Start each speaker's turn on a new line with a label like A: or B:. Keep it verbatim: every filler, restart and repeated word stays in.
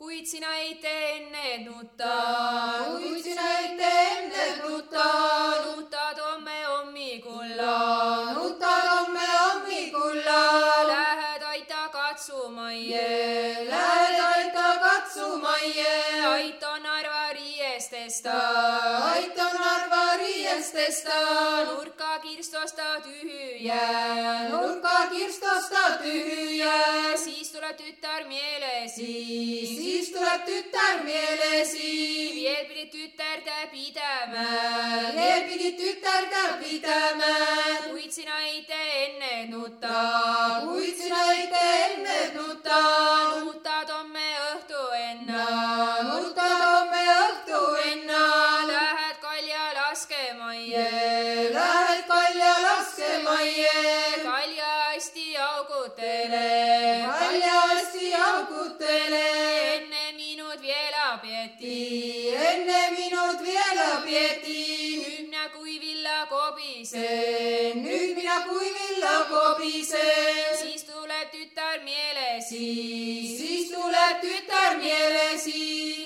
A: kuid sina ei tee enne nutta.
B: kuid sina ei tee enne nutta.
A: nutad homme hommikulla.
B: nutad homme hommikulla.
A: Lähed aita katsumaie.
B: Lähed aita katsumaie.
A: Ait on Narva riiestesta.
B: Ait on Narva riiestesta.
A: Nurka kirstosta tühjä.
B: Nurka kirstosta tühjä.
A: Siis tuleb tütar mielesi.
B: Siis tuleb tütar mielesi.
A: Veel pidi tütarda pidama.
B: Veel pidi tütarda pidama.
A: Kuid sina ei tee enne nutta.
B: Kuid sina ei tee enne nutta.
A: Nutad homme õhtu enna.
B: Nutad homme õhtu enna.
A: Lähed kalja laskemaie.
B: Lähed kalja laskemaie.
A: Kalja hästi augutele.
B: Kalja hästi augutele.
A: Enne minut vielä pieti.
B: Enne minut vielä pieti.
A: Nüüd mina kui villa kobisen.
B: Nüüd mina kui villa kobisen.
A: Siis tuleb tütar mielesi.
B: Siis tuleb tütar mielesi.